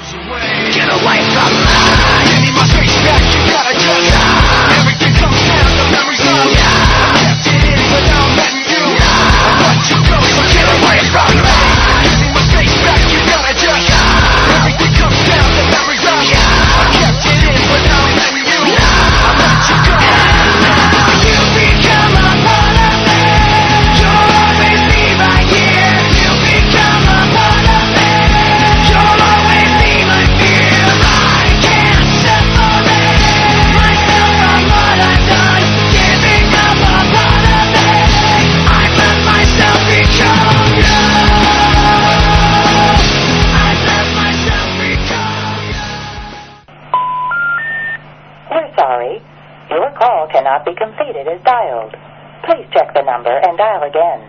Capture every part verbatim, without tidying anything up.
Get away from me. Give me my face back, you gotta just everything comes down to memories of you. I kept it in, but now I'm letting you. I let you go, so get away from me. Give me my face back, you gotta just everything comes down to memories of you. I kept it in, but now I'm letting you. I let you go. You become a part of me. You'll always be right here. You become a part of me. You'll always be my fear. I can't separate myself from what I've done. Giving up a part of me. I let myself become you. I let myself become you. We're sorry. Your call cannot be completed as dialed. Please check the number and dial again.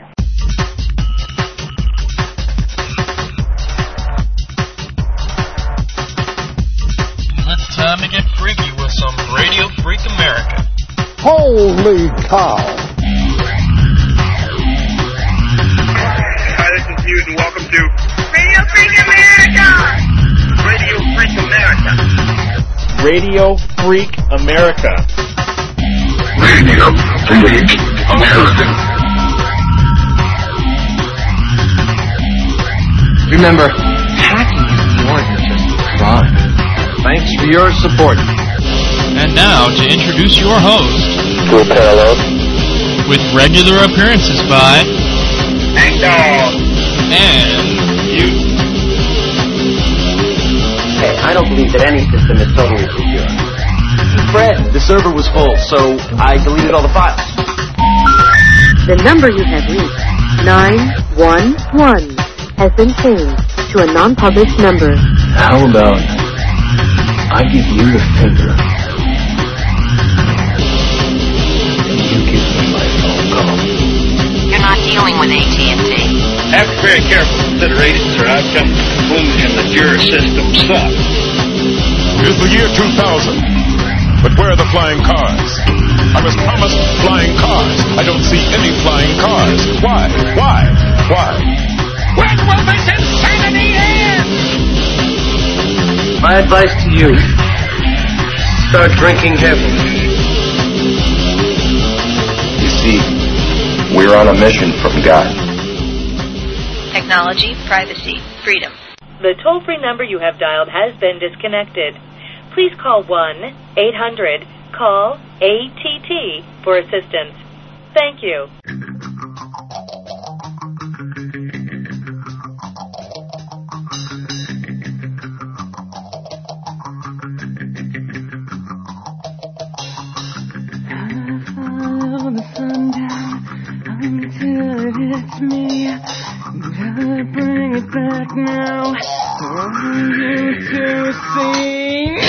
It's time to get freaky with some Radio Freak America. Holy cow! Hi, this is Hughes, and welcome to Radio Freak America! Radio Freak America. Radio Freak America. Radio Freak America. Remember, hacking is more than just a crime. Thanks for your support. And now to introduce your host, True Parallel. with regular appearances by Hang Dog. and you. Hey, I don't believe that any system is totally secure. Fred, the server was full, so I deleted all the files. The number you have reached, nine one one, has been changed to a non-published number. How about I give you the finger, and you give me my phone call? You're not dealing with A T and T. Have to be very careful consideration, sir. I've come to the conclusion that your system sucks. It's the year two thousand. But where are the flying cars? I was promised flying cars. I don't see any flying cars. Why? Why? Why? When will this insanity end? My advice to you, start drinking heavily. You see, we're on a mission from God. Technology, privacy, freedom. The toll-free number you have dialed has been disconnected. Please call one eight hundred call A T T for assistance. Thank you. Follow the sun down until it hits me. Gotta bring it back now. I want you to see.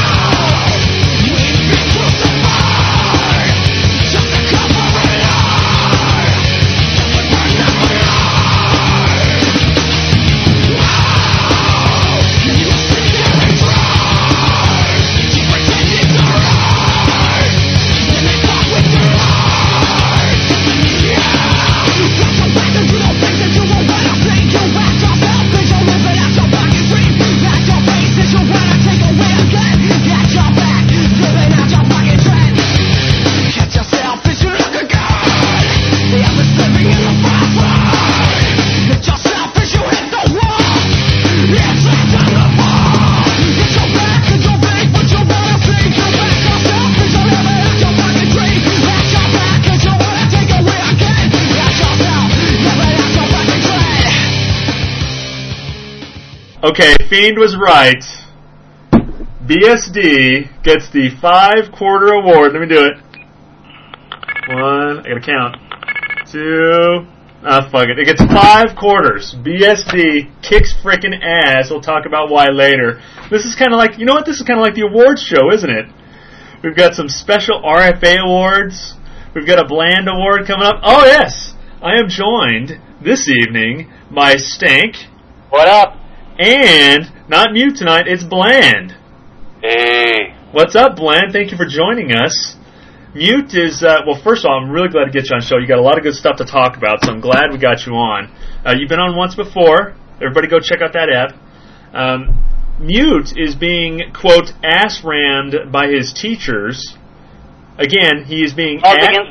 Okay, Fiend was right. B S D gets the five quarter award. Let me do it. One, I gotta count. Two, ah, fuck it. It gets five quarters. B S D kicks frickin' ass. We'll talk about why later. This is kind of like, you know what? This is kind of like the awards show, isn't it? We've got some special R F A awards. We've got a Bland award coming up. Oh, yes! I am joined this evening by Stank. What up? And, not Mute tonight, it's Bland. Hey. What's up, Bland? Thank you for joining us. Mute is, uh, well, first of all, I'm really glad to get you on the show. You got a lot of good stuff to talk about, so I'm glad we got you on. Uh, you've been on once before. Everybody go check out that app. Um, Mute is being, quote, ass-rammed by his teachers. Again, he is being... Odds against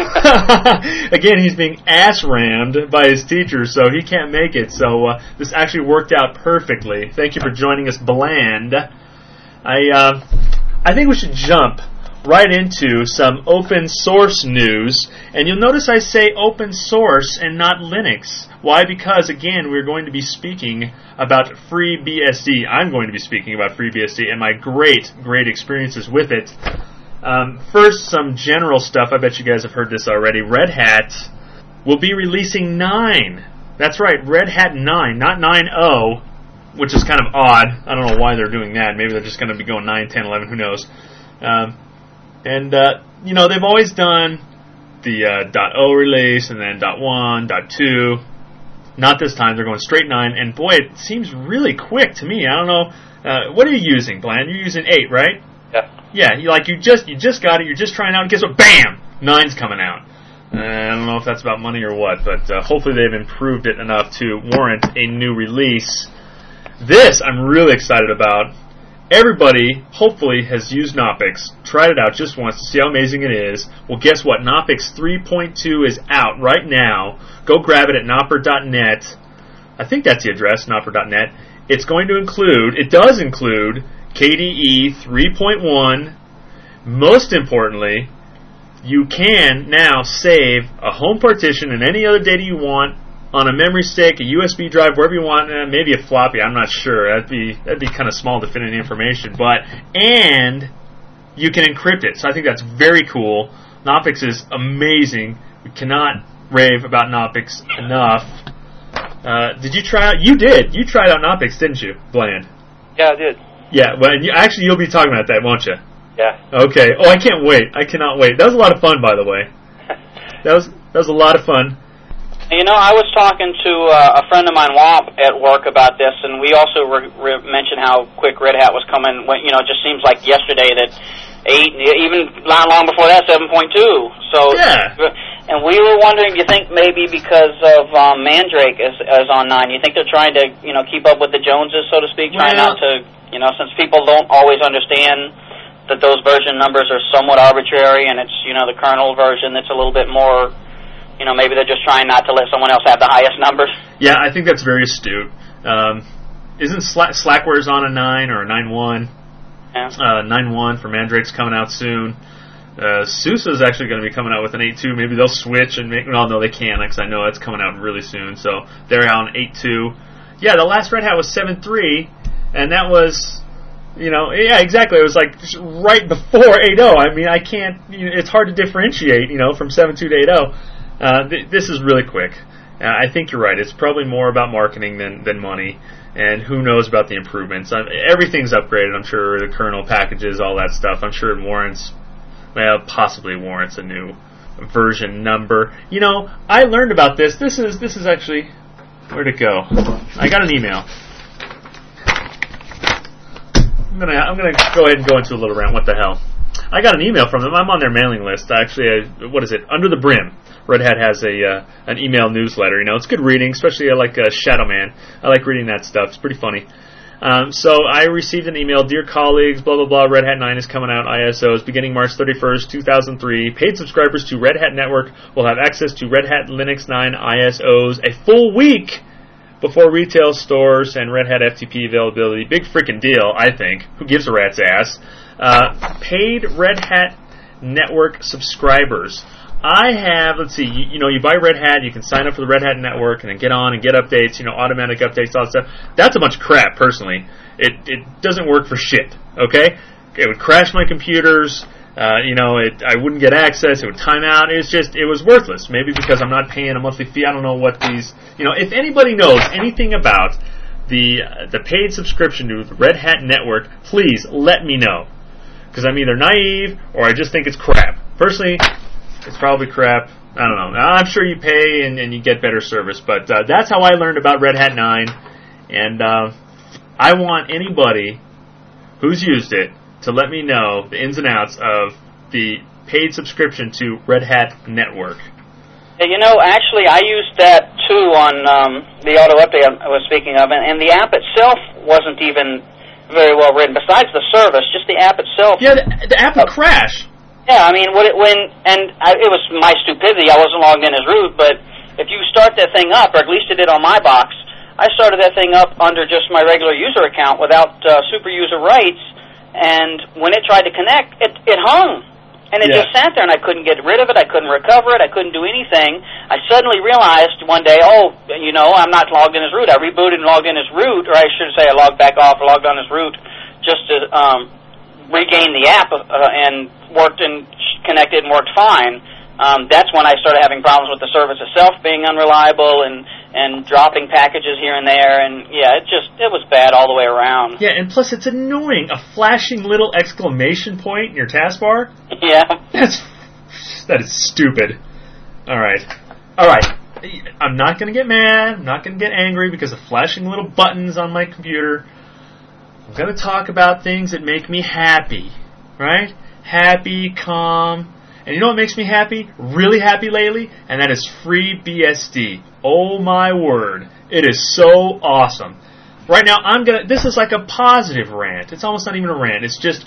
that? Again, he's being ass-rammed by his teachers, so he can't make it. So uh, this actually worked out perfectly. Thank you for joining us, Bland. I, uh, I think we should jump right into some open source news. And you'll notice I say open source and not Linux. Why? Because, again, we're going to be speaking about FreeBSD. I'm going to be speaking about FreeBSD and my great, great experiences with it. Um, first, some general stuff. I bet you guys have heard this already. Red Hat will be releasing nine. That's right, Red Hat nine, not nine point oh, which is kind of odd. I don't know why they're doing that. Maybe they're just going to be going nine, ten, eleven, who knows. Um, and, uh, you know, they've always done the uh, .oh release and then .one, .two. Not this time. They're going straight nine. And, boy, it seems really quick to me. I don't know. Uh, what are you using, Bland? You're using eight, right? Yeah. Yeah, you, like you just you just got it. You're just trying out. And guess what? Bam! Nine's coming out. Uh, I don't know if that's about money or what, but uh, hopefully they've improved it enough to warrant a new release. This I'm really excited about. Everybody, hopefully, has used Knoppix, tried it out just once to see how amazing it is. Well, guess what? Knoppix three point two is out right now. Go grab it at knopper dot net. I think that's the address, knopper dot net. It's going to include, it does include, K D E three point one. Most importantly, you can now save a home partition and any other data you want on a memory stick, a U S B drive, wherever you want, eh, maybe a floppy, I'm not sure. That'd be that'd be kind of small to fit in the information. But, and you can encrypt it. So I think that's very cool. Knoppix is amazing. We cannot rave about Knoppix enough. Uh, did you try out? You did. You tried out Knoppix, didn't you, Bland? Yeah, I did. Yeah, well, you, actually, you'll be talking about that, won't you? Yeah. Okay. Oh, I can't wait. I cannot wait. That was a lot of fun, by the way. That was that was a lot of fun. You know, I was talking to uh, a friend of mine, Womp, at work about this, and we also re- re- mentioned how quick Red Hat was coming. When, you know, it just seems like yesterday that eight, even not long before that, seven point two. So, yeah. And we were wondering, do you think maybe because of um, Mandrake is, is on nine, you think they're trying to, you know, keep up with the Joneses, so to speak, trying well, not to, you know, since people don't always understand that those version numbers are somewhat arbitrary, and it's, you know, the kernel version that's a little bit more. You know, maybe they're just trying not to let someone else have the highest numbers. Yeah, I think that's very astute. Um, isn't Sla- Slackware's on a nine or a nine one? Yeah. Uh, nine one for Mandrake's coming out soon. Uh, SUSE's actually going to be coming out with an eight two. Maybe they'll switch and make... Well, no, they can't, because I know it's coming out really soon. So they're on eight two. Yeah, the last Red Hat was seven three, and that was... You know, yeah, exactly. It was like right before eight point oh. I mean, I can't... You know, it's hard to differentiate, you know, from seven two to eight point oh. Uh, th- this is really quick. Uh, I think you're right. It's probably more about marketing than, than money, and who knows about the improvements. I mean, everything's upgraded, I'm sure, the kernel packages, all that stuff. I'm sure it warrants, well, possibly warrants a new version number. You know, I learned about this. This is this is actually, where'd it go? I got an email. I'm gonna I'm gonna go ahead and go into a little rant. What the hell? I got an email from them. I'm on their mailing list. Actually, I, what is it? Under the Brim. Red Hat has a uh, an email newsletter. You know, it's good reading, especially I like uh, Shadow Man. I like reading that stuff. It's pretty funny. Um, so I received an email. Dear colleagues, blah, blah, blah, Red Hat nine is coming out, I S Os, beginning March thirty-first, two thousand three. Paid subscribers to Red Hat Network will have access to Red Hat Linux nine I S Os a full week before retail stores and Red Hat F T P availability. Big freaking deal, I think. Who gives a rat's ass? Uh, paid Red Hat Network subscribers. I have, let's see, you, you know, you buy Red Hat, you can sign up for the Red Hat Network and then get on and get updates, you know, automatic updates, all that stuff. That's a bunch of crap, personally. It it doesn't work for shit, okay? It would crash my computers, uh, you know, it I wouldn't get access, it would time out. It was just, it was worthless. Maybe because I'm not paying a monthly fee. I don't know what these, you know, if anybody knows anything about the uh, the paid subscription to the Red Hat Network, please let me know. Because I'm either naive or I just think it's crap. Personally, it's probably crap. I don't know. I'm sure you pay and, and you get better service, but uh, that's how I learned about Red Hat nine. And uh, I want anybody who's used it to let me know the ins and outs of the paid subscription to Red Hat Network. Yeah, you know, actually, I used that too on um, the auto update I was speaking of, and, and the app itself wasn't even very well written. Besides the service, just the app itself. Yeah, the, the app would crash. Yeah, I mean, what it, when and I, it was my stupidity. I wasn't logged in as root, but if you start that thing up, or at least it did on my box, I started that thing up under just my regular user account without uh, super user rights, and when it tried to connect, it it hung. And it Yeah. just sat there, and I couldn't get rid of it. I couldn't recover it. I couldn't do anything. I suddenly realized one day, oh, you know, I'm not logged in as root. I rebooted and logged in as root, or I should say I logged back off or logged on as root just to um, regain the app uh, and worked and connected and worked fine. Um, that's when I started having problems with the service itself being unreliable and, and dropping packages here and there. And, yeah, it just it was bad all the way around. Yeah, and plus it's annoying. A flashing little exclamation point in your taskbar? Yeah. That's that is stupid. All right. All right. I'm not going to get mad. I'm not going to get angry because of flashing little buttons on my computer. I'm going to talk about things that make me happy. Right? Happy, calm. And you know what makes me happy? Really happy lately? And that is FreeBSD. Oh my word. It is so awesome. Right now, I'm going to... This is like a positive rant. It's almost not even a rant. It's just...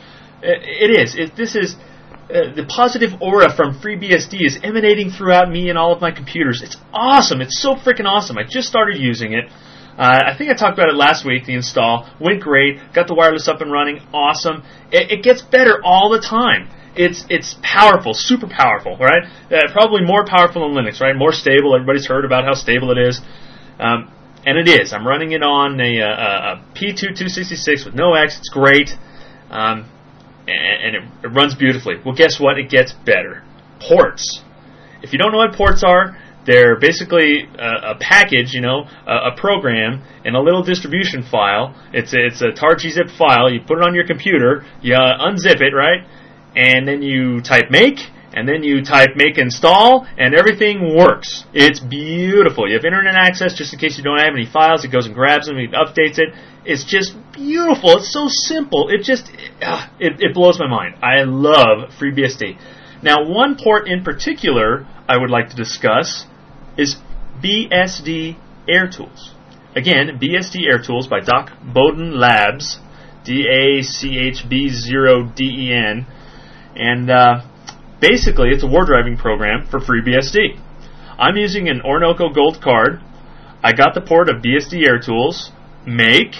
It is. It, this is... Uh, the positive aura from FreeBSD is emanating throughout me and all of my computers. It's awesome. It's so freaking awesome. I just started using it. Uh, I think I talked about it last week, the install. Went great. Got the wireless up and running. Awesome. It, it gets better all the time. It's it's powerful, super powerful, right? Uh, probably more powerful than Linux, right? More stable. Everybody's heard about how stable it is. Um, and it is. I'm running it on a, a, a P two two sixty-six with no X. It's great. Um, and, and it, it runs beautifully. Well, guess what? It gets better. Ports. If you don't know what ports are, they're basically a, a package, you know, a, a program in a little distribution file. It's a, it's a tar-gzip file. You put it on your computer. You uh, unzip it, right? And then you type make, and then you type make install, and everything works. It's beautiful. You have internet access just in case you don't have any files. It goes and grabs them, it updates it. It's just beautiful. It's so simple. It just, uh, it, it blows my mind. I love FreeBSD. Now, one port in particular I would like to discuss is B S D AirTools. Again, B S D AirTools by Doc Bowden Labs, D A C H B zero D E N. And uh, basically, it's a war driving program for FreeBSD. I'm using an Orinoco Gold card. I got the port of B S D AirTools, make,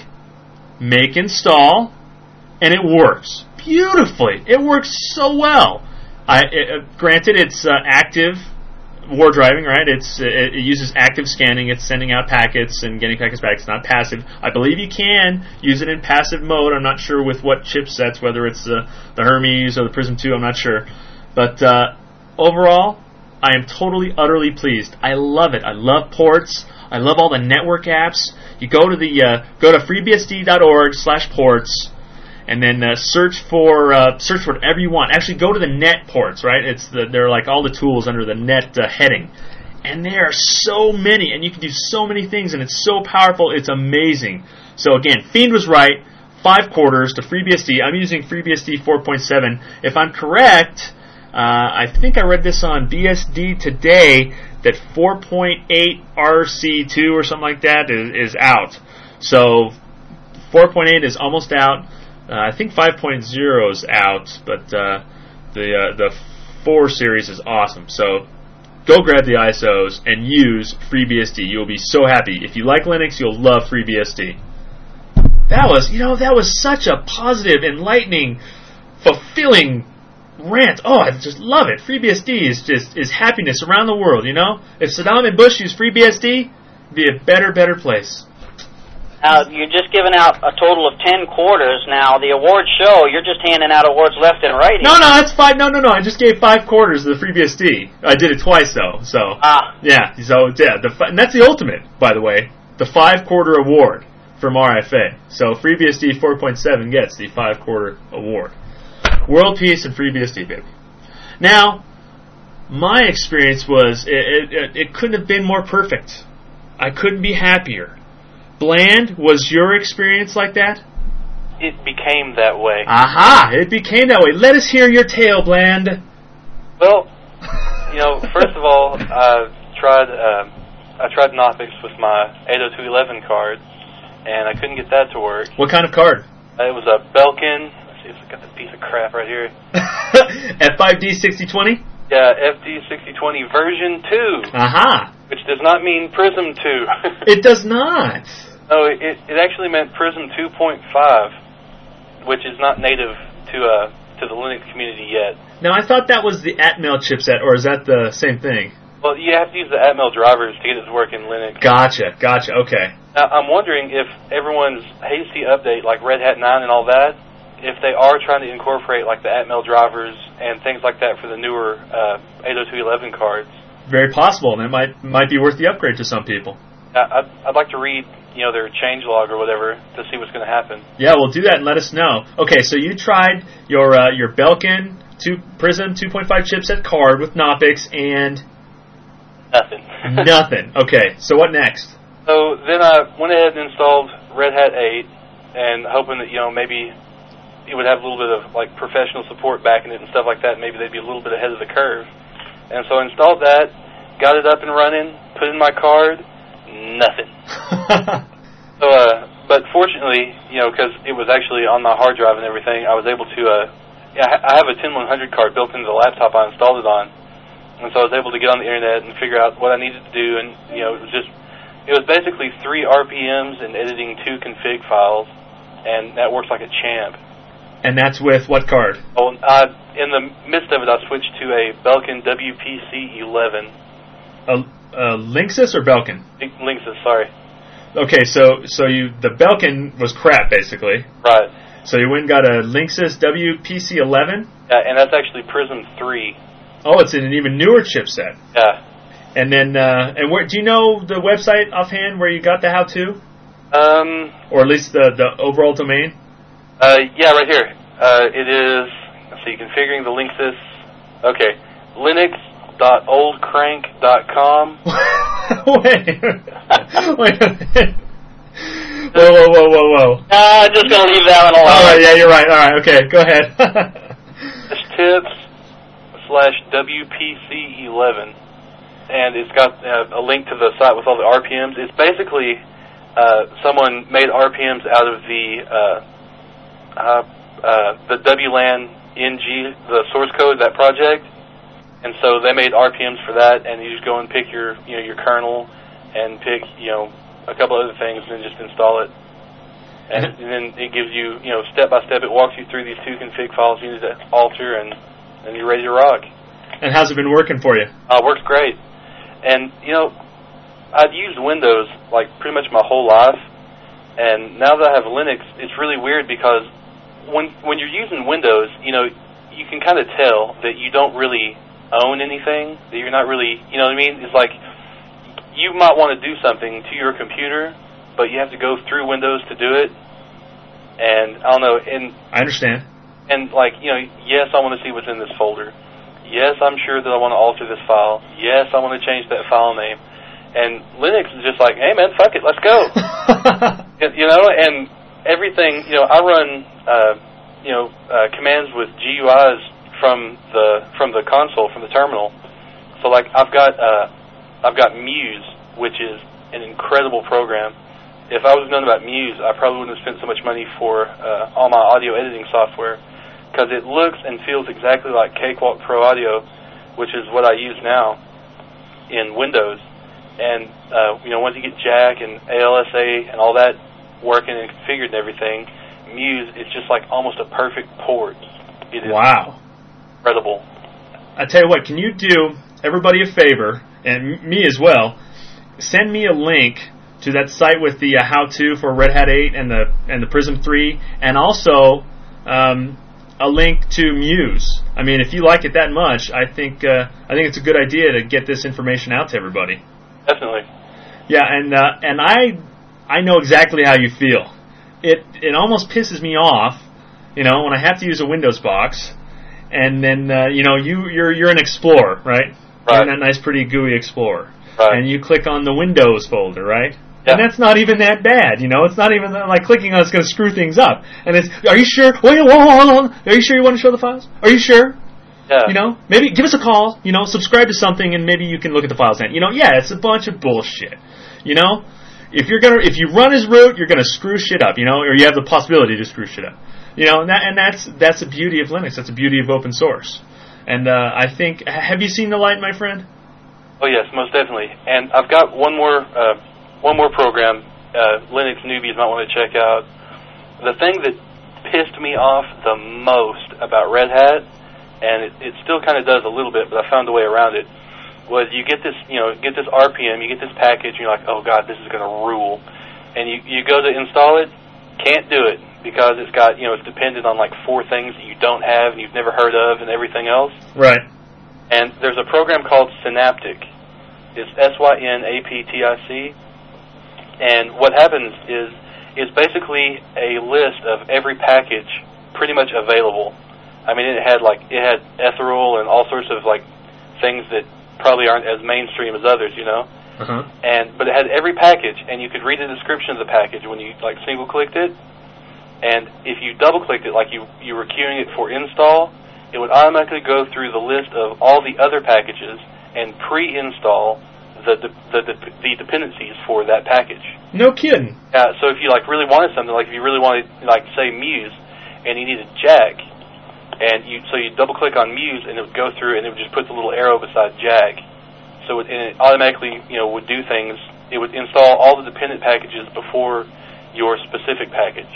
make install, and it works beautifully. It works so well. I it, uh, granted, it's uh, active war driving, right? It's it, it uses active scanning. It's sending out packets and getting packets back. It's not passive. I believe you can use it in passive mode. I'm not sure with what chipsets, whether it's the, the Hermes or the Prism two. I'm not sure. But uh, overall, I am totally, utterly pleased. I love it. I love ports. I love all the network apps. You go to the uh, go to freebsd.org slash ports. And then uh, search for uh, search for whatever you want. Actually, go to the net ports, right? It's the, they're like all the tools under the net uh, heading, and there are so many, and you can do so many things, and it's so powerful. It's amazing. So again, Fiend was right. Five quarters to FreeBSD. I'm using FreeBSD four point seven. If I'm correct, uh, I think I read this on B S D Today that four point eight R C two or something like that is, is out. So four point eight is almost out. Uh, I think five point oh is out, but uh, the uh, the four series is awesome. So go grab the I S Os and use FreeBSD. You'll be so happy. If you like Linux, you'll love FreeBSD. That was, you know, that was such a positive, enlightening, fulfilling rant. Oh, I just love it. FreeBSD is just is happiness around the world. You know, if Saddam and Bush used FreeBSD, it'd be a better, better place. Now, you're just giving out a total of ten quarters now. The award show, you're just handing out awards left and right. No, no, that's five. No, no, no. I just gave five quarters of the FreeBSD. I did it twice, though. So, ah. yeah. So, yeah. The, and that's the ultimate, by the way. The five-quarter award from R F A. So, FreeBSD four point seven gets the five-quarter award. World peace and FreeBSD, baby. Now, my experience was, it, it, it couldn't have been more perfect. I couldn't be happier. Bland, was your experience like that? It became that way. Aha! It became that way. Let us hear your tale, Bland. Well, you know, first of all, I tried uh, I tried Knoppix with my eight oh two eleven card, and I couldn't get that to work. What kind of card? Uh, it was a Belkin. Let's see if I got the piece of crap right here. F five D sixty twenty? Yeah, F D sixty twenty version two. Aha. Which does not mean Prism two. It does not. No, it, it actually meant Prism two point five, which is not native to uh, to the Linux community yet. Now, I thought that was the Atmel chipset, or is that the same thing? Well, you have to use the Atmel drivers to get it to work in Linux. Gotcha, gotcha, okay. Now, I'm wondering if everyone's hasty update, like Red Hat nine and all that, if they are trying to incorporate like the Atmel drivers and things like that for the newer uh, eight oh two eleven cards. Very possible, and it might might be worth the upgrade to some people. I'd, I'd like to read, you know, their changelog or whatever to see what's going to happen. Yeah, we'll do that and let us know. Okay, so you tried your uh, your Belkin two Prism two point five chipset card with Knoppix and nothing. Nothing. Okay, so what next? So then I went ahead and installed Red Hat eight, and hoping that, you know, maybe it would have a little bit of like professional support backing it and stuff like that. Maybe they'd be a little bit ahead of the curve. And so I installed that, got it up and running, put in my card, nothing. so, uh, but fortunately, you know, because it was actually on my hard drive and everything, I was able to, uh, yeah, I have a ten one hundred card built into the laptop I installed it on. And so I was able to get on the internet and figure out what I needed to do, and, you know, it was just, it was basically three R P Ms and editing two config files, and that works like a champ. And that's with what card? Oh, uh, in the midst of it, I switched to a Belkin W P C eleven. A, a Linksys or Belkin? Linksys, sorry. Okay, so so you the Belkin was crap, basically. Right. So you went and got a Linksys W P C eleven? Yeah, and that's actually Prism three. Oh, it's in an even newer chipset. Yeah. And then, uh, and where do you know the website offhand where you got the how-to? Um. Or at least the, the overall domain? Uh, yeah, right here. Uh, it is, let's see, configuring the Linksys. Okay. linux dot old crank dot com. Wait. Wait a minute. Whoa, whoa, whoa, whoa, whoa. Uh, just gonna leave that one alone. Alright, yeah, you're right. Alright, okay, go ahead. tips slash W P C eleven. And it's got uh, a link to the site with all the R P Ms. It's basically, uh, someone made R P Ms out of the, uh, uh, uh, the W LAN N G, the source code, that project. And so they made R P Ms for that, and you just go and pick your, you know, your kernel and pick, you know, a couple other things and then just install it. And, and then it gives you, you know, step by step, it walks you through these two config files you need to alter, and, and you're ready to rock. And how's it been working for you? Uh, works great. And, you know, I'd used Windows, like, pretty much my whole life. And now that I have Linux, it's really weird because when when you're using Windows, you know, you can kind of tell that you don't really own anything, that you're not really, you know what I mean? It's like you might want to do something to your computer, but you have to go through Windows to do it. And, I don't know, and... I understand. And, like, you know, yes, I want to see what's in this folder. Yes, I'm sure that I want to alter this file. Yes, I want to change that file name. And Linux is just like, hey, man, fuck it, let's go. You know, and everything, you know, I run, uh, you know, uh, commands with G U Is from the from the console, from the terminal. So, like, I've got uh, I've got Muse, which is an incredible program. If I was known about Muse, I probably wouldn't have spent so much money for uh, all my audio editing software, because it looks and feels exactly like Cakewalk Pro Audio, which is what I use now in Windows. And, uh, you know, once you get Jack and A L S A and all that working and configured and everything, Muse, it's just like almost a perfect port. It is wow. incredible. I tell you what, can you do everybody a favor, and m- me as well, send me a link to that site with the uh, how-to for Red Hat eight and the and the Prism three, and also um, a link to Muse. I mean, if you like it that much, I think uh, I think it's a good idea to get this information out to everybody. Definitely. Yeah, and uh, and I I know exactly how you feel. It it almost pisses me off, you know, when I have to use a Windows box, and then uh, you know you you're you're an Explorer, right? Right. You're in that nice, pretty G U I Explorer, right? And you click on the Windows folder, right? Yeah. And that's not even that bad, you know. It's not even like clicking on it's going to screw things up. And it's, are you sure? Wait, hold on, hold on. Are you sure you want to show the files? Are you sure? Yeah. You know, maybe give us a call, you know, subscribe to something, and maybe you can look at the files then. You know, yeah, it's a bunch of bullshit. You know, if you're gonna if you run his route, you're gonna screw shit up, you know, or you have the possibility to screw shit up, you know, and that and that's that's the beauty of Linux. That's the beauty of open source. And uh, I think, have you seen the light, my friend? Oh yes, most definitely. And I've got one more uh, one more program uh, Linux newbies might want to check out. The thing that pissed me off the most about Red Hat, and it, it still kind of does a little bit, but I found a way around it, was you get this, you know, get this R P M, you get this package, and you're like, oh god, this is going to rule. And you, you go to install it, can't do it, because it's got, you know, it's dependent on like four things that you don't have and you've never heard of and everything else. Right. And there's a program called Synaptic. It's S Y N A P T I C. And what happens is, is basically a list of every package pretty much available. I mean, it had like, it had Ethereal and all sorts of like things that probably aren't as mainstream as others, you know? Uh-huh. And, but it had every package, and you could read the description of the package when you like single-clicked it. And if you double-clicked it, like you, you were queuing it for install, it would automatically go through the list of all the other packages and pre-install the de- the, de- the dependencies for that package. No kidding. Uh, so if you like really wanted something, like if you really wanted, like say Muse, and you needed Jag, and you so you double-click on Muse, and it would go through, and it would just put the little arrow beside Jag. So it, and it automatically, you know, would do things. It would install all the dependent packages before your specific package.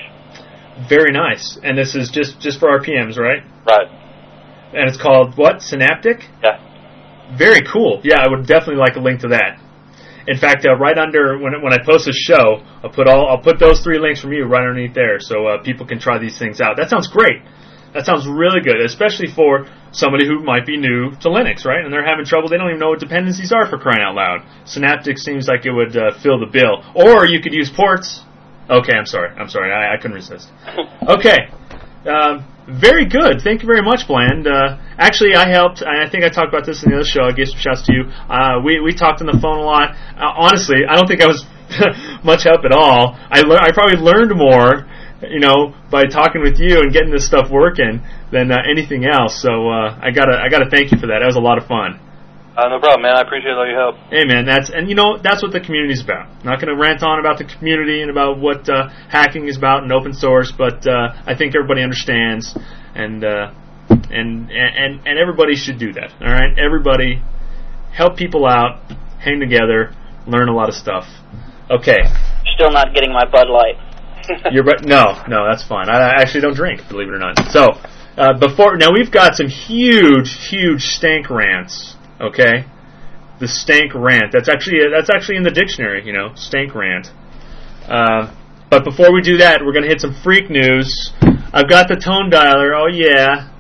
Very nice. And this is just, just for R P Ms, right? Right. And it's called what? Synaptic? Yeah. Very cool. Yeah, I would definitely like a link to that. In fact, uh, right under when when I post a show, I'll put all I'll put those three links from you right underneath there, so uh, people can try these things out. That sounds great. That sounds really good, especially for somebody who might be new to Linux, right? And they're having trouble. They don't even know what dependencies are, for crying out loud. Synaptic seems like it would uh, fill the bill. Or you could use ports. Okay, I'm sorry. I'm sorry. I, I couldn't resist. Okay. Um, very good. Thank you very much, Bland. Uh, actually, I helped. I think I talked about this in the other show. I gave some shouts to you. Uh, we, we talked on the phone a lot. Uh, honestly, I don't think I was much help at all. I, le- I probably learned more, you know, by talking with you and getting this stuff working than uh, anything else. So uh, I gotta I gotta thank you for that. That was a lot of fun. Uh, no problem, man. I appreciate all your help. Hey, man, that's and you know that's what the community's about. I'm not going to rant on about the community and about what uh, hacking is about and open source, but uh, I think everybody understands, and uh, and and and everybody should do that. All right, everybody help people out, hang together, learn a lot of stuff. Okay. Still not getting my Bud Light. You're but no, no, that's fine. I actually don't drink, believe it or not. So uh, before now, we've got some huge, huge stank rants. Okay, the stank rant. That's actually that's actually in the dictionary. You know, stank rant. Uh, but before we do that, we're gonna hit some freak news. I've got the tone dialer. Oh yeah,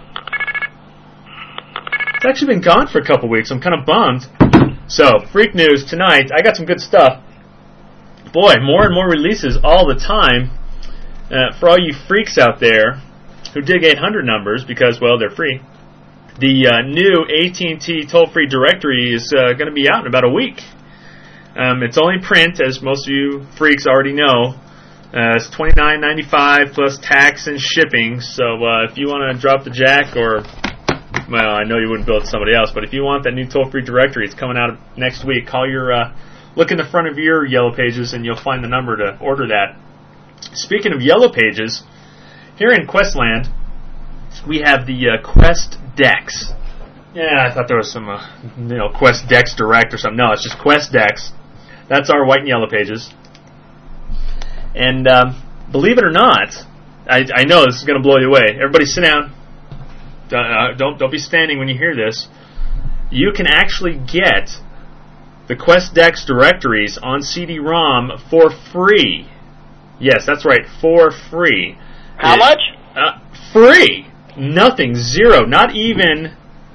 it's actually been gone for a couple weeks. I'm kind of bummed. So freak news tonight. I got some good stuff. Boy, more and more releases all the time. Uh, for all you freaks out there who dig eight hundred numbers because, well, they're free. The uh, new A T and T toll-free directory is uh, going to be out in about a week. Um, it's only print, as most of you freaks already know. Uh, it's twenty-nine ninety-five plus tax and shipping. So uh, if you want to drop the jack, or well, I know you wouldn't build it somebody else, but if you want that new toll-free directory, it's coming out next week. Call your uh, look in the front of your Yellow Pages, and you'll find the number to order that. Speaking of Yellow Pages, here in Questland, we have the uh, Quest Dex. Yeah, I thought there was some, uh, you know, Quest Dex Direct or something. No, it's just Quest Dex. That's our white and yellow pages. And um, believe it or not, I, I know this is going to blow you away. Everybody sit down. Uh, don't don't be standing when you hear this. You can actually get the Quest Dex directories on C D ROM for free. Yes, that's right, for free. How it, much? Uh, free. Nothing. Zero. Not even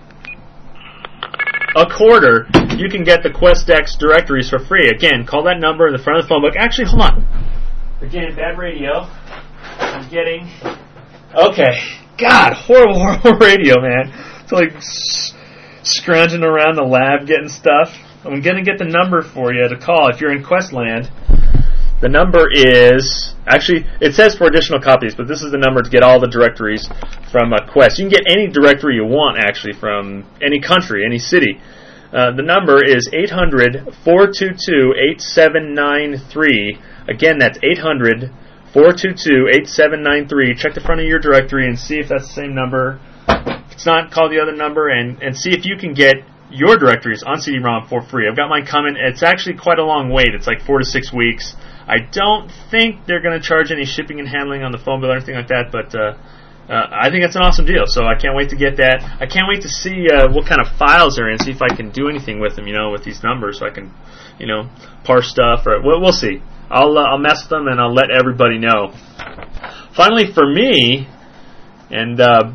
a quarter. You can get the Quest Dex directories for free. Again, call that number in the front of the phone book. Actually, hold on. Again, bad radio. I'm getting... Okay. God, horrible, horrible radio, man. It's like s- scrounging around the lab getting stuff. I'm going to get the number for you to call if you're in Questland. The number is... Actually, it says for additional copies, but this is the number to get all the directories from uh, Quest. You can get any directory you want, actually, from any country, any city. Uh, the number is eight hundred, four two two, eight seven nine three. Again, that's eight hundred, four two two, eight seven nine three. Check the front of your directory and see if that's the same number. If it's not, call the other number and, and see if you can get your directories on C D ROM for free. I've got mine coming. It's actually quite a long wait. It's like four to six weeks. I don't think they're going to charge any shipping and handling on the phone bill or anything like that, but uh, uh, I think it's an awesome deal, so I can't wait to get that. I can't wait to see uh, what kind of files they're in, see if I can do anything with them, you know, with these numbers, so I can, you know, parse stuff, or we'll, we'll see. I'll, uh, I'll mess with them, and I'll let everybody know. Finally, for me, and uh,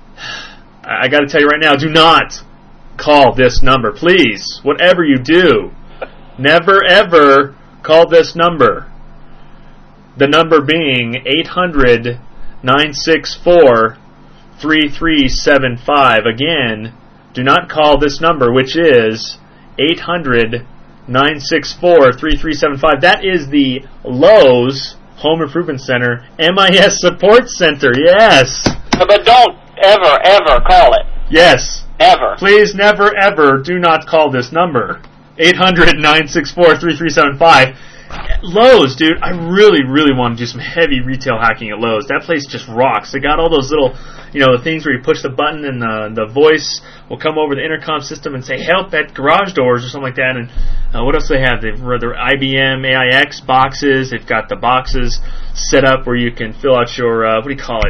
I got to tell you right now, do not call this number, please. Whatever you do, never ever call this number. The number being eight hundred, nine six four, three three seven five. Again, do not call this number, which is eight hundred, nine six four, three three seven five. That is the Lowe's Home Improvement Center M I S Support Center. Yes. But don't ever, ever call it. Yes. Ever. Please never, ever do not call this number. eight hundred, nine six four, three three seven five. Lowe's, dude, I really, really want to do some heavy retail hacking at Lowe's. That place just rocks. They got all those little, you know, the things where you push the button and the, the voice will come over the intercom system and say, help at garage doors or something like that. And uh, what else do they have? They've their I B M A I X boxes. They've got the boxes set up where you can fill out your, uh, what do you call it?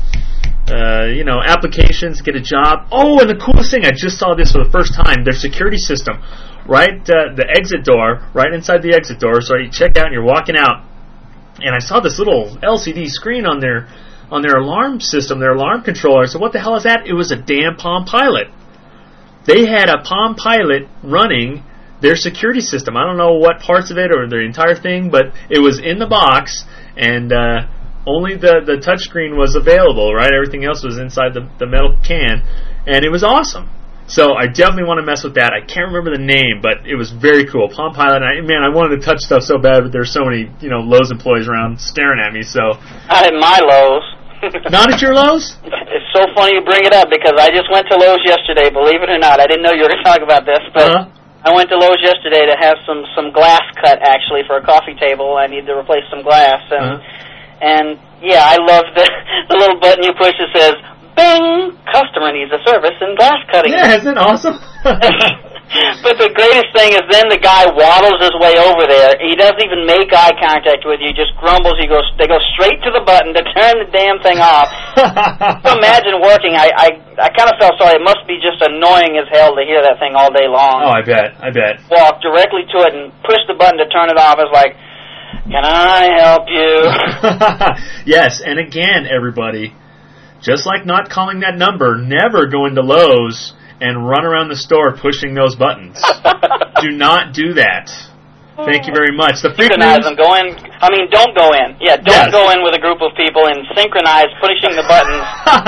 Uh, you know, applications, get a job. Oh, and the coolest thing, I just saw this for the first time, their security system. Right, uh, the exit door, right inside the exit door, so you check out and you're walking out. And I saw this little L C D screen on their on their alarm system, their alarm controller. So what the hell is that? It was a damn Palm Pilot. They had a Palm Pilot running their security system. I don't know what parts of it or the entire thing, but it was in the box, and uh, only the, the touchscreen was available, right? Everything else was inside the, the metal can, and it was awesome. So I definitely want to mess with that. I can't remember the name, but it was very cool. Palm Pilot, and I, man, I wanted to touch stuff so bad, but there's so many, you know, Lowe's employees around staring at me, so. Not at my Lowe's. Not at your Lowe's? It's so funny you bring it up, because I just went to Lowe's yesterday, believe it or not. I didn't know you were going to talk about this, but uh-huh. I went to Lowe's yesterday to have some, some glass cut, actually, for a coffee table. I need to replace some glass, and, uh-huh. and yeah, I love the, the little button you push that says, bing! Customer needs a service in glass cutting. Yeah, isn't it awesome? But the greatest thing is then the guy waddles his way over there. He doesn't even make eye contact with you. He just grumbles. He goes. They go straight to the button to turn the damn thing off. So imagine working. I I, I kind of felt sorry. It must be just annoying as hell to hear that thing all day long. Oh, I bet. I bet. Walk directly to it and push the button to turn it off. It's like, can I help you? Yes, and again, everybody. Just like not calling that number, never go into Lowe's and run around the store pushing those buttons. Do not do that. Thank you very much. The freak synchronize news, them. Go in. I mean, don't go in. Yeah, don't yes. go in with a group of people and synchronize pushing the buttons.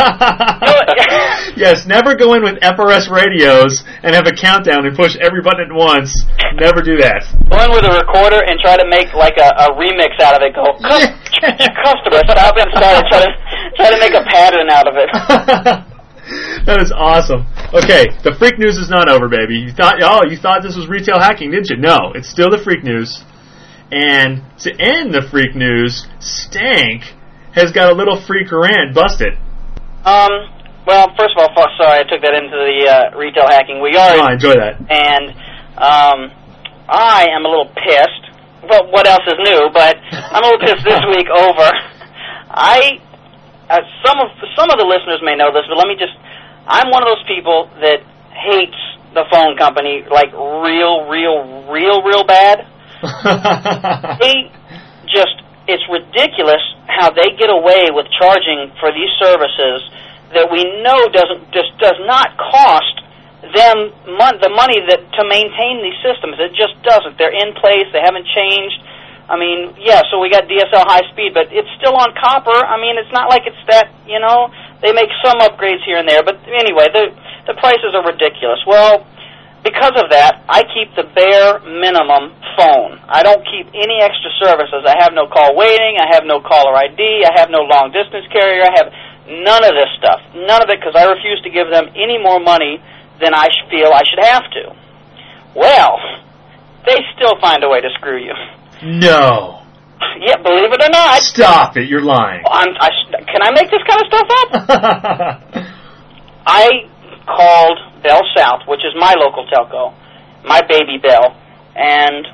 Yes, never go in with F R S radios and have a countdown and push every button at once. Never do that. Go in with a recorder and try to make like a, a remix out of it. Go, customer, stop and start. Try to try to make a pattern out of it. That is awesome. Okay, the freak news is not over, baby. You thought, oh, you thought this was retail hacking, didn't you? No, it's still the freak news. And to end the freak news, Stank has got a little freak rant. Bust it. Um. Well, first of all, sorry I took that into the uh, retail hacking. We are. Oh, I enjoy that. And um, I am a little pissed. Well, what else is new? But I'm a little pissed this week over. I. Uh, some of some of the listeners may know this, but let me just, I'm one of those people that hates the phone company, like, real, real, real, real bad. They just, it's ridiculous how they get away with charging for these services that we know doesn't, just does not cost them mon- the money that to maintain these systems. It just doesn't. They're in place. They haven't changed. I mean, yeah, so we got D S L high speed, but it's still on copper. I mean, it's not like it's that, you know, they make some upgrades here and there. But anyway, the the prices are ridiculous. Well, because of that, I keep the bare minimum phone. I don't keep any extra services. I have no call waiting. I have no caller I D. I have no long-distance carrier. I have none of this stuff. None of it, because I refuse to give them any more money than I feel I should have to. Well, they still find a way to screw you. No. Yeah, believe it or not. Stop it, you're lying. I'm, I, can I make this kind of stuff up? I called Bell South, which is my local telco, my baby Bell, and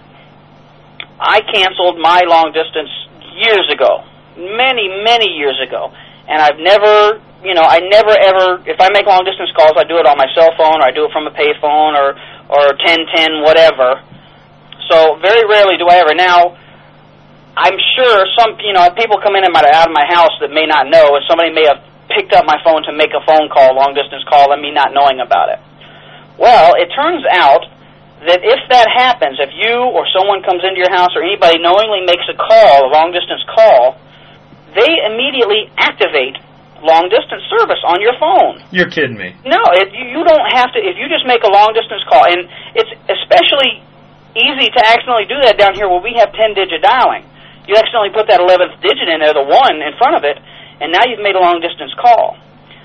I canceled my long distance years ago, many, many years ago, and I've never, you know, I never ever, if I make long distance calls, I do it on my cell phone, or I do it from a pay phone, or, or ten ten, whatever. So very rarely do I ever. Now, I'm sure some, you know, people come in and out of my house that may not know, and somebody may have picked up my phone to make a phone call, long distance call, and me not knowing about it. Well, it turns out that if that happens, if you or someone comes into your house or anybody knowingly makes a call, a long distance call, they immediately activate long distance service on your phone. You're kidding me. No, it, you don't have to. If you just make a long distance call, and it's especially easy to accidentally do that down here where we have ten digit dialing. You accidentally put that eleventh digit in there, the one in front of it, and now you've made a long distance call.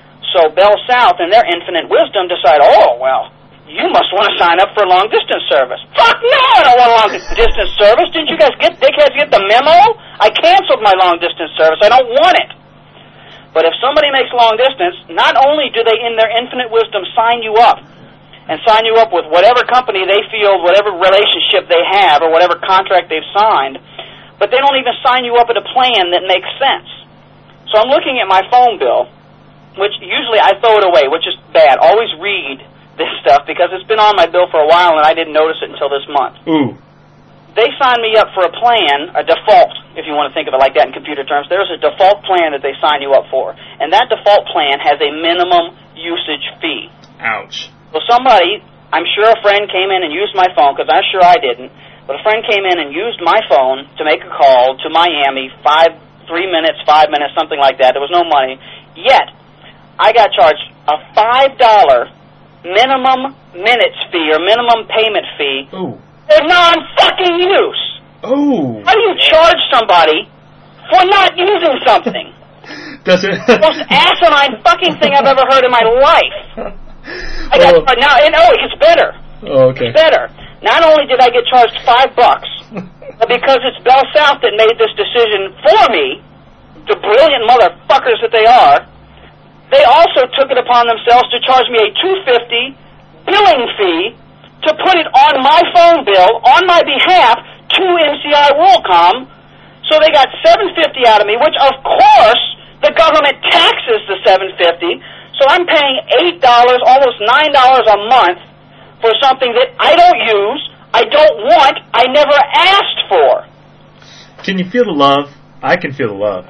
So Bell South, in their infinite wisdom, decide, oh, well, you must want to sign up for long distance service. Fuck no, I don't want long distance service. Didn't you guys get, dickheads get the memo? I canceled my long distance service. I don't want it. But if somebody makes long distance, not only do they, in their infinite wisdom, sign you up, and sign you up with whatever company they feel, whatever relationship they have, or whatever contract they've signed, but they don't even sign you up at a plan that makes sense. So I'm looking at my phone bill, which usually I throw it away, which is bad. Always read this stuff, because it's been on my bill for a while, and I didn't notice it until this month. Ooh. They signed me up for a plan, a default, if you want to think of it like that in computer terms. There's a default plan that they sign you up for, and that default plan has a minimum usage fee. Ouch. So somebody, I'm sure a friend came in and used my phone, because I'm sure I didn't, but a friend came in and used my phone to make a call to Miami, five, three minutes, five minutes, something like that. There was no money. Yet, I got charged a five dollar minimum minutes fee or minimum payment fee Ooh. for non-fucking use. Oh. How do you charge somebody for not using something? Does it? The most asinine fucking thing I've ever heard in my life. I got Oh. now. And oh, it gets better. Oh, okay. It's better. Not only did I get charged five bucks, but because it's Bell South that made this decision for me, the brilliant motherfuckers that they are, they also took it upon themselves to charge me a two fifty billing fee to put it on my phone bill on my behalf to M C I WorldCom. So they got seven fifty out of me, which of course the government taxes the seven fifty. So I'm paying eight dollars, almost nine dollars a month for something that I don't use, I don't want, I never asked for. Can you feel the love? I can feel the love.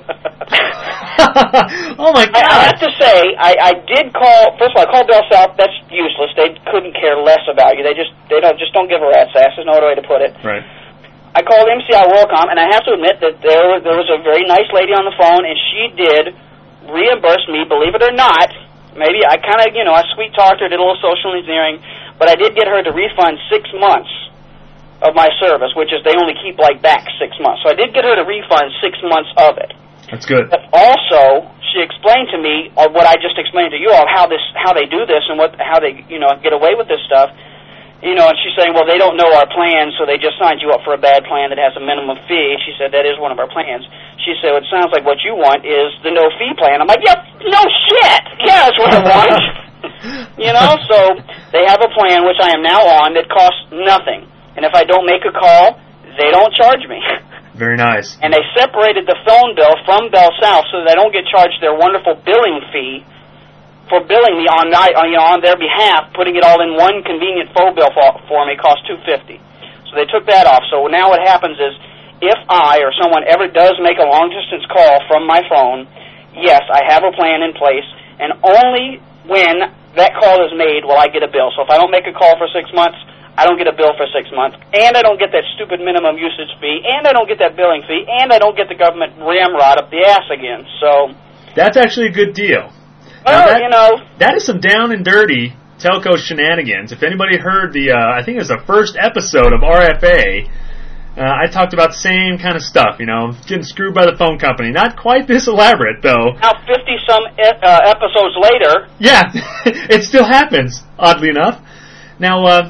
Oh my God! I, I have to say, I, I did call. First of all, I called Bell South. That's useless. They couldn't care less about you. They just they don't just don't give a rat's ass. There's no other way to put it. Right. I called M C I WorldCom, and I have to admit that there was, there was a very nice lady on the phone, and she did reimburse me. Believe it or not. Maybe I kind of, you know, I sweet talked her, did a little social engineering, but I did get her to refund six months of my service, which is they only keep like back six months. So I did get her to refund six months of it. That's good. But also, she explained to me uh, what I just explained to you all, how this, how they do this, and what, how they, you know, get away with this stuff. You know, and she's saying, well, they don't know our plan, so they just signed you up for a bad plan that has a minimum fee. She said, that is one of our plans. She said, well, it sounds like what you want is the no-fee plan. I'm like, yeah, no shit! Yeah, that's what I want. You know, so they have a plan, which I am now on, that costs nothing. And if I don't make a call, they don't charge me. Very nice. And they separated the phone bill from Bell South so that I don't get charged their wonderful billing fee for billing me on, you know, on their behalf, putting it all in one convenient phone bill for, for me cost two fifty. So they took that off. So now what happens is, if I or someone ever does make a long-distance call from my phone, yes, I have a plan in place, and only when that call is made will I get a bill. So if I don't make a call for six months, I don't get a bill for six months, and I don't get that stupid minimum usage fee, and I don't get that billing fee, and I don't get the government ramrod up the ass again. So that's actually a good deal. Well, that, you know, that is some down and dirty telco shenanigans. If anybody heard the, uh, I think it was the first episode of R F A, uh, I talked about the same kind of stuff, you know, getting screwed by the phone company. Not quite this elaborate, though. Now, fifty-some e- uh, episodes later. Yeah, it still happens, oddly enough. Now, uh,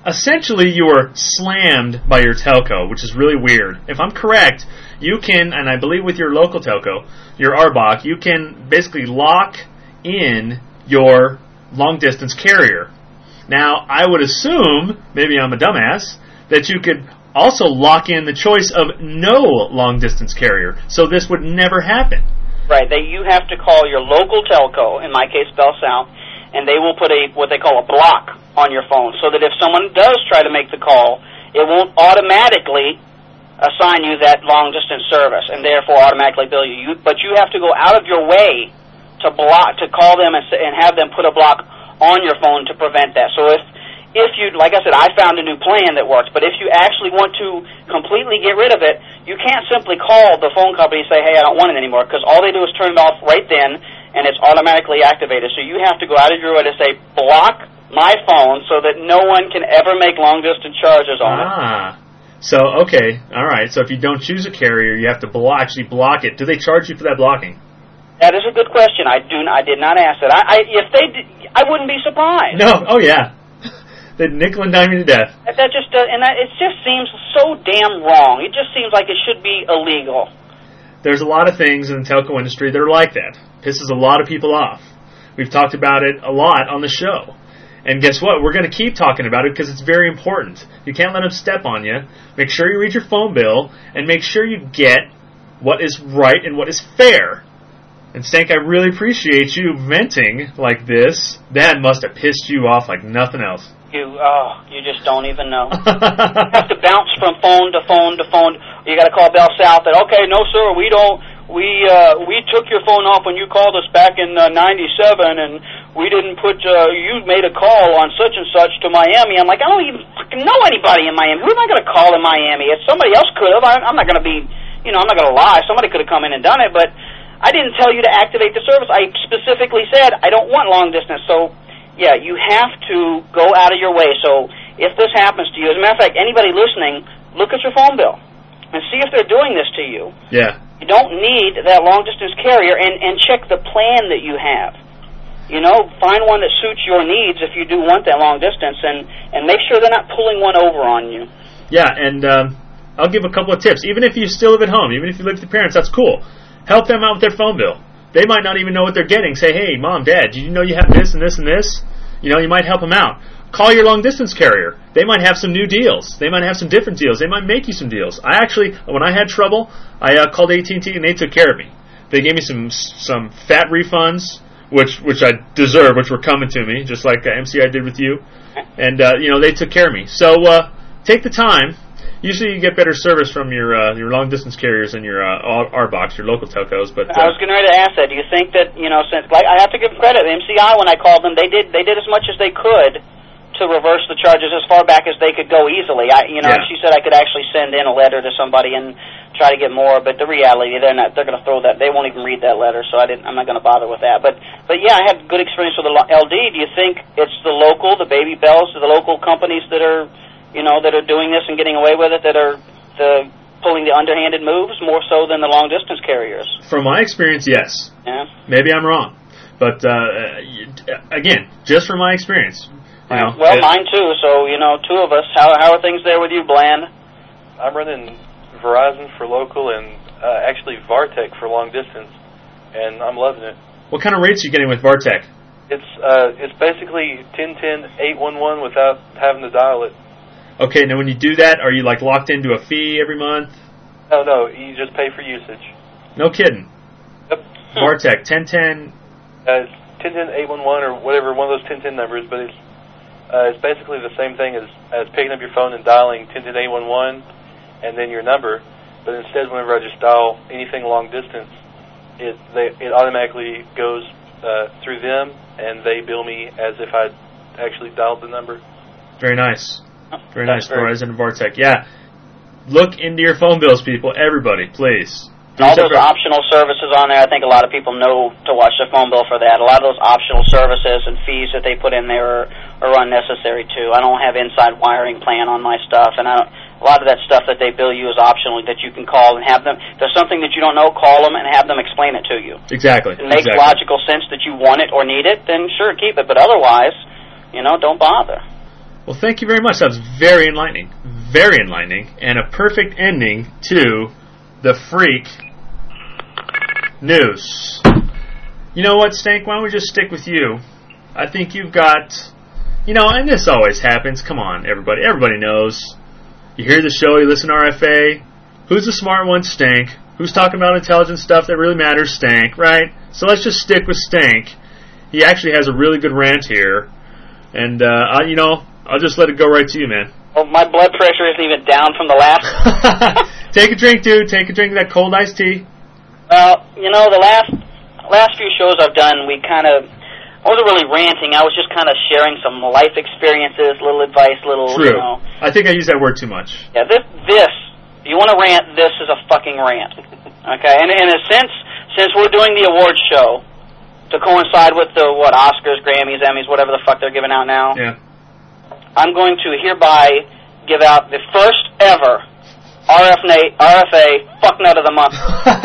essentially you are slammed by your telco, which is really weird. If I'm correct, you can, and I believe with your local telco, your R B O C, you can basically lock in your long-distance carrier. Now, I would assume, maybe I'm a dumbass, that you could also lock in the choice of no long-distance carrier, so this would never happen. Right, they, you have to call your local telco, in my case Bell South, and they will put a what they call a block on your phone, so that if someone does try to make the call, it won't automatically assign you that long-distance service, and therefore automatically bill you. you. But you have to go out of your way to block, to call them and, and have them put a block on your phone to prevent that. So if if you, like I said, I found a new plan that works, but if you actually want to completely get rid of it, you can't simply call the phone company and say, hey, I don't want it anymore, because all they do is turn it off right then, and it's automatically activated. So you have to go out of your way to say, block my phone so that no one can ever make long-distance charges on it. Ah. So, okay, all right. So if you don't choose a carrier, you have to blo- actually block it. Do they charge you for that blocking? That is a good question. I do. I did not ask that. I, I if they did, I wouldn't be surprised. No. Oh, yeah. They'd nickel and dime you to death. That, that just uh, and that, it just seems so damn wrong. It just seems like it should be illegal. There's a lot of things in the telco industry that are like that. Pisses a lot of people off. We've talked about it a lot on the show. And guess what? We're going to keep talking about it because it's very important. You can't let them step on you. Make sure you read your phone bill and make sure you get what is right and what is fair. And Stank, I really appreciate you venting like this. That must have pissed you off like nothing else. You, oh, you just don't even know. You have to bounce from phone to phone to phone. You got to call Bell South and, okay, no sir, we don't, we uh, we took your phone off when you called us back in uh, ninety-seven, and we didn't put, uh, you made a call on such and such to Miami. I'm like, I don't even fucking know anybody in Miami. Who am I going to call in Miami? If somebody else could have, I, I'm not going to be, you know, I'm not going to lie. Somebody could have come in and done it, but I didn't tell you to activate the service. I specifically said I don't want long distance. So, yeah, you have to go out of your way. So if this happens to you, as a matter of fact, anybody listening, look at your phone bill and see if they're doing this to you. Yeah. You don't need that long-distance carrier, and, and check the plan that you have. You know, find one that suits your needs if you do want that long distance, and, and make sure they're not pulling one over on you. Yeah, and um, I'll give a couple of tips. Even if you still live at home, even if you live with your parents, that's cool. Help them out with their phone bill. They might not even know what they're getting. Say, hey, Mom, Dad, did you know you have this and this and this? You know, you might help them out. Call your long-distance carrier. They might have some new deals. They might have some different deals. They might make you some deals. I actually, when I had trouble, I uh, called A T and T, and they took care of me. They gave me some some fat refunds, which which I deserve, which were coming to me, just like uh, M C I did with you. And, uh, you know, they took care of me. So uh, take the time. Usually you get better service from your uh, your long-distance carriers and your uh, R B O C, your local telcos. But uh, I was getting ready to ask that. Do you think that, you know, since, like, I have to give credit, M C I, when I called them, they did they did as much as they could to reverse the charges as far back as they could go easily. I, you know, yeah. She said I could actually send in a letter to somebody and try to get more, but the reality, they're not. They're going to throw that. They won't even read that letter, so I didn't. I'm not going to bother with that. But, but yeah, I had good experience with the L D. Do you think it's the local, the Baby Bells, the local companies that are, you know, that are doing this and getting away with it, that are the pulling the underhanded moves more so than the long distance carriers? From my experience, yes. Yeah. Maybe I'm wrong, but uh, again, just from my experience. You know, well, it, mine too. So, you know, two of us. How how are things there with you, Bland? I'm running Verizon for local and uh, actually Vartech for long distance, and I'm loving it. What kind of rates are you getting with Vartech? It's uh, it's basically ten ten eight one one without having to dial it. Okay, now when you do that, are you like locked into a fee every month? No, no, you just pay for usage. No kidding. Yep. Vartech ten ten. Uh, it's ten ten eight one one or whatever, one of those ten ten numbers, but it's uh, it's basically the same thing as as picking up your phone and dialing ten ten eight one one and then your number. But instead, whenever I just dial anything long distance, it they, it automatically goes uh, through them, and they bill me as if I'd actually dialed the number. Very nice. Very That's nice. very Verizon and Vartech. Yeah. Look into your phone bills, people. Everybody, please. All those optional services on there, I think a lot of people know to watch their phone bill for that. A lot of those optional services and fees that they put in there are, are unnecessary, too. I don't have inside wiring plan on my stuff, and I don't, a lot of that stuff that they bill you is optional, that you can call and have them. If there's something that you don't know, call them and have them explain it to you. Exactly. If it makes exactly. logical sense that you want it or need it, then sure, keep it. But otherwise, you know, don't bother. Well, thank you very much. That was very enlightening. Very enlightening. And a perfect ending to the Freak News. You know what, Stank? Why don't we just stick with you? I think you've got... You know, and this always happens. Come on, everybody. Everybody knows. You hear the show, you listen to R F A. Who's the smart one? Stank. Who's talking about intelligent stuff that really matters? Stank, right? So let's just stick with Stank. He actually has a really good rant here. And, uh, I, you know, I'll just let it go right to you, man. Well, my blood pressure isn't even down from the last. Take a drink, dude. Take a drink of that cold iced tea. Well, you know, the last last few shows I've done, we kind of... I wasn't really ranting. I was just kind of sharing some life experiences, little advice, little, True. you know. I think I use that word too much. Yeah, this, this, if you want to rant, this is a fucking rant. Okay? And in a sense, since we're doing the awards show, to coincide with the, what, Oscars, Grammys, Emmys, whatever the fuck they're giving out now, yeah. I'm going to hereby give out the first ever R F A Fuck Nut of the Month.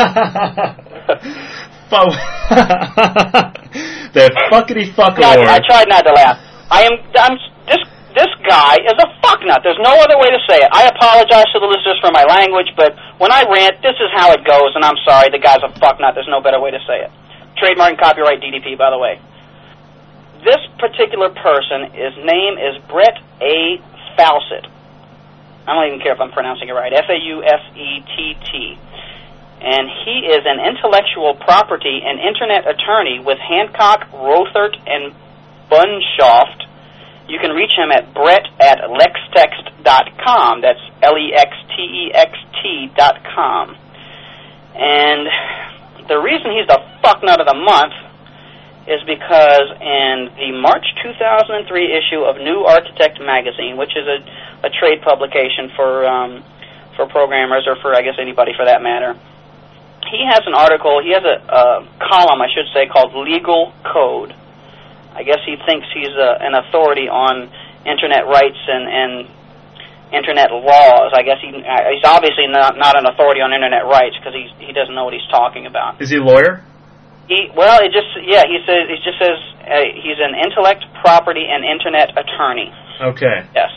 The fuckity fuck yeah, award. I, I tried not to laugh. I am. I'm. This this guy is a fuck nut. There's no other way to say it. I apologize to the listeners for my language, but when I rant, this is how it goes. And I'm sorry, the guy's a fuck nut. There's no better way to say it. Trademark and copyright D D P, by the way. This particular person, his name is Brett A. Fawcett. I don't even care if I'm pronouncing it right. F A U S E T T. And he is an intellectual property and internet attorney with Hancock, Rothert, and Bunshoft. You can reach him at Brett at lextext dot com. That's L E X T E X T dot com. And the reason he's the fuck nut of the month is because in the March two thousand three issue of New Architect magazine, which is a, a trade publication for um, for programmers, or for, I guess, anybody for that matter, he has an article, he has a, a column, I should say, called Legal Code. I guess he thinks he's a, an authority on internet rights and, and internet laws. I guess he, he's obviously not, not an authority on internet rights because he he doesn't know what he's talking about. Is he a lawyer? He, well, it just, yeah, he says, it just says uh, he's an intellect, property, and internet attorney. Okay. Yes.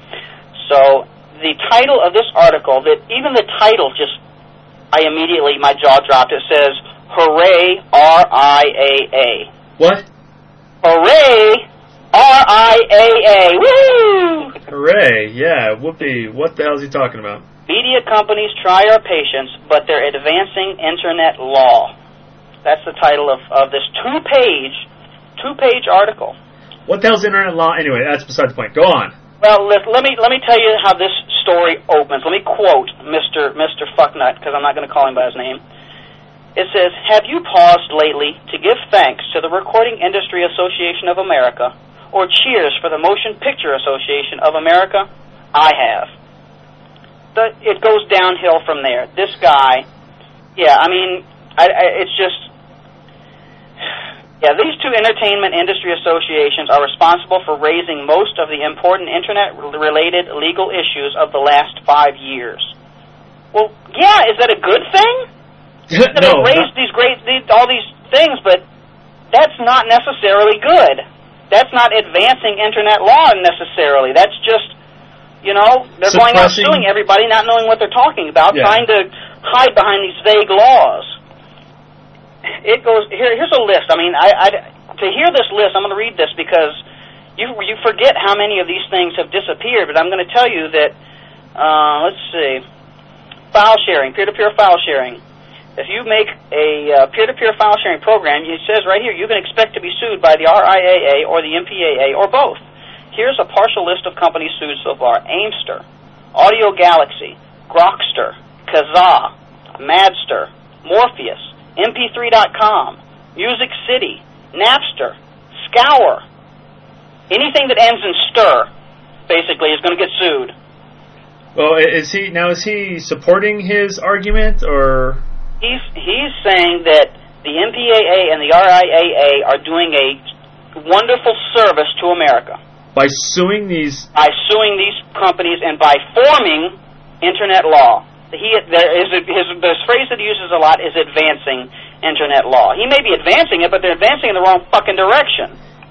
So the title of this article, that even the title just, I immediately, my jaw dropped. It says, Hooray, R I A A. What? Hooray, R I A A. Woo! Hooray, yeah, whoopee. What the hell is he talking about? Media companies try our patience, but they're advancing internet law. That's the title of, of this two-page, two-page article. What the hell's internet law? Anyway, that's beside the point. Go on. Well, let, let me let me tell you how this story opens. Let me quote Mister Mister Fucknut, because I'm not going to call him by his name. It says, "Have you paused lately to give thanks to the Recording Industry Association of America, or cheers for the Motion Picture Association of America? I have." The, it goes downhill from there. This guy, yeah, I mean, I, I, it's just... Yeah, these two entertainment industry associations are responsible for raising most of the important internet-related legal issues of the last five years. Well, yeah, is that a good thing? That No. it raised these great, these, all these things, but that's not necessarily good. That's not advancing internet law necessarily. That's just, you know, they're going out Suppressing- suing everybody, not knowing what they're talking about, Yeah. trying to hide behind these vague laws. It goes here. Here's a list. I mean, I, I to hear this list, I'm going to read this because you you forget how many of these things have disappeared. But I'm going to tell you that. Uh, let's see, file sharing, peer-to-peer file sharing. If you make a uh, peer-to-peer file sharing program, it says right here you can expect to be sued by the R I A A or the M P A A or both. Here's a partial list of companies sued so far: Aimster, Audio Galaxy, Grokster, Kazaa, Madster, Morpheus, M P three dot com, Music City, Napster, Scour. Anything that ends in stir, basically, is going to get sued. Well, is he now? Is he supporting his argument, or He's he's saying that the M P A A and the R I A A are doing a wonderful service to America by suing these? by suing these companies and by forming internet law. He there is a, his this phrase that he uses a lot is advancing internet law. He may be advancing it, but they're advancing in the wrong fucking direction.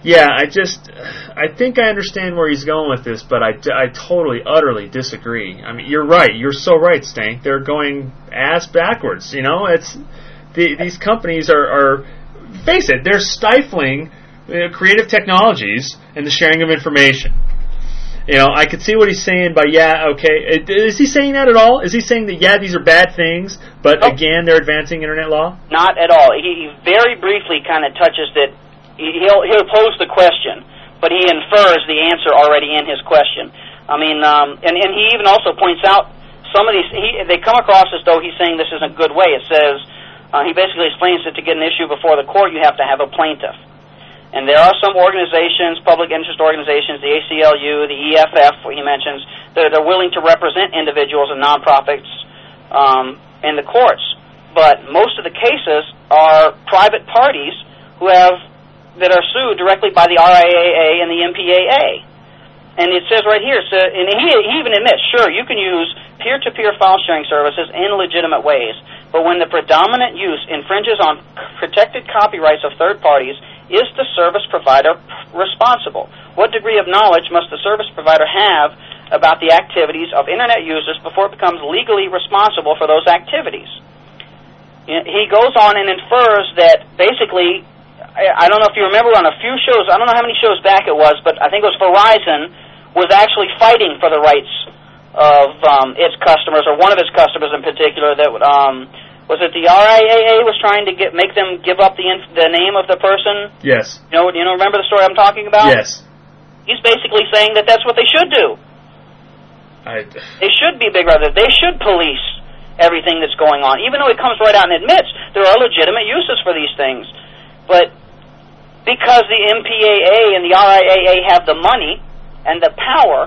Yeah, I just, I think I understand where he's going with this, but I, I totally, utterly disagree. I mean, you're right. You're so right, Stank. They're going ass backwards. You know, it's the, these companies are, are, face it, they're stifling uh, creative technologies and the sharing of information. You know, I could see what he's saying by, yeah, okay. Is he saying that at all? Is he saying that, yeah, these are bad things, but nope. again, they're advancing Internet law? Not at all. He, he very briefly kind of touches that. He'll, he'll pose the question, but he infers the answer already in his question. I mean, um, and, and he even also points out some of these, he, they come across as though he's saying this isn't a good way. It says, uh, he basically explains that to get an issue before the court, you have to have a plaintiff. And there are some organizations, public interest organizations, the A C L U, the E F F, he mentions, that are willing to represent individuals and nonprofits um, in the courts. But most of the cases are private parties who have that are sued directly by the R I A A and the M P A A. And it says right here, so, and he, he even admits, sure, you can use peer-to-peer file sharing services in legitimate ways, but when the predominant use infringes on protected copyrights of third parties, is the service provider responsible? What degree of knowledge must the service provider have about the activities of Internet users before it becomes legally responsible for those activities? He goes on and infers that basically, I don't know if you remember on a few shows, I don't know how many shows back it was, but I think it was Verizon was actually fighting for the rights of um, its customers, or one of its customers in particular, that um, was it the R I A A was trying to get make them give up the inf- the name of the person? Yes. You know, you know, remember the story I'm talking about? Yes. He's basically saying that that's what they should do. I... They should be big brother. They should police everything that's going on, even though he comes right out and admits there are legitimate uses for these things. But because the M P A A and the R I A A have the money and the power